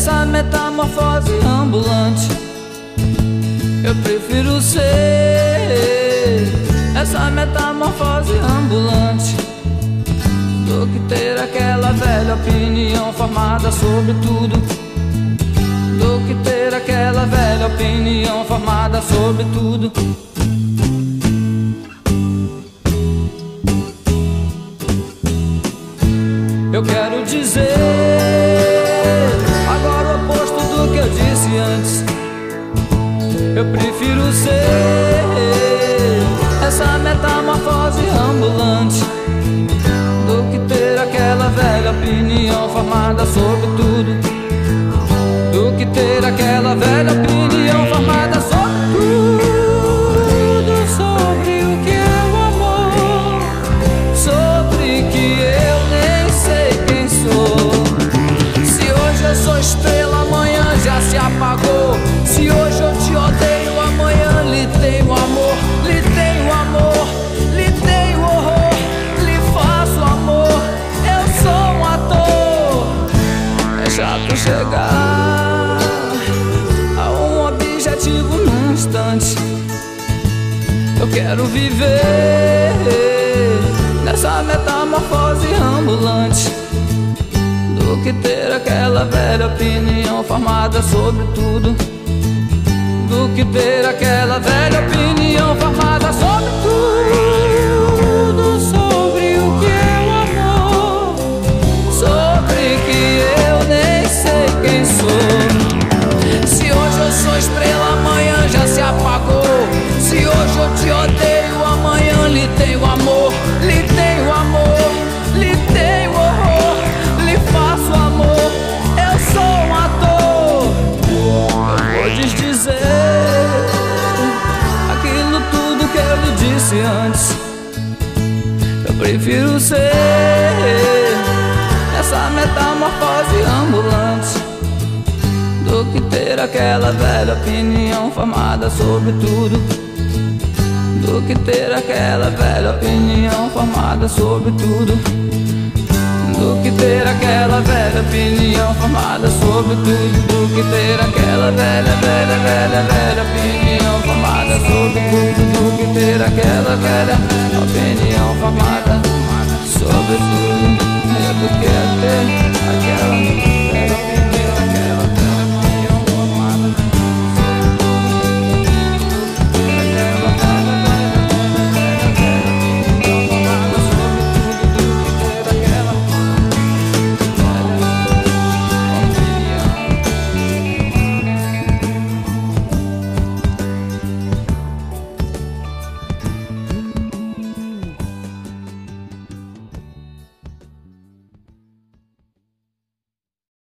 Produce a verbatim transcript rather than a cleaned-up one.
Nessa metamorfose ambulante, eu prefiro ser essa metamorfose ambulante do que ter aquela velha opinião formada sobre tudo. Do que ter aquela velha opinião formada sobre tudo. Eu quero dizer agora o oposto do que eu disse antes. Eu prefiro ser essa metamorfose ambulante do que ter aquela velha opinião formada sobre tudo. Do que ter aquela velha opinião formada sobre tudo. Sobre o que é o amor, sobre que eu nem sei quem sou. Se hoje eu sou estrela, amanhã já se apagou. Se hoje eu te odeio, amanhã lhe tenho amor. Lhe tenho amor, lhe tenho horror, lhe faço amor. Eu sou um ator. É chato chegar a um objetivo num instante. Eu quero viver nessa metamorfose ambulante do que ter aquela velha opinião formada sobre tudo. Do que ter aquela velha opinião formada sobre tudo. Sobre o que é o amor, sobre que eu nem sei quem sou. Se hoje eu sou estrela, amanhã já se apagou. Se hoje eu te odeio, amanhã lhe tenho amor. Lhe tenho amor, lhe tenho horror, lhe faço amor. Eu sou um ator. Eu vou desdizer aquilo tudo que eu lhe disse antes. Eu prefiro ser essa metamorfose ambulante do que ter aquela velha opinião formada sobre tudo. Do que ter aquela velha opinião formada sobre tudo. Do que ter aquela velha opinião formada sobre tudo. Do que ter aquela velha, velha, velha, velha opinião formada sobre tudo. Do que ter aquela velha opinião formada sobre tudo. É do que é ter aquela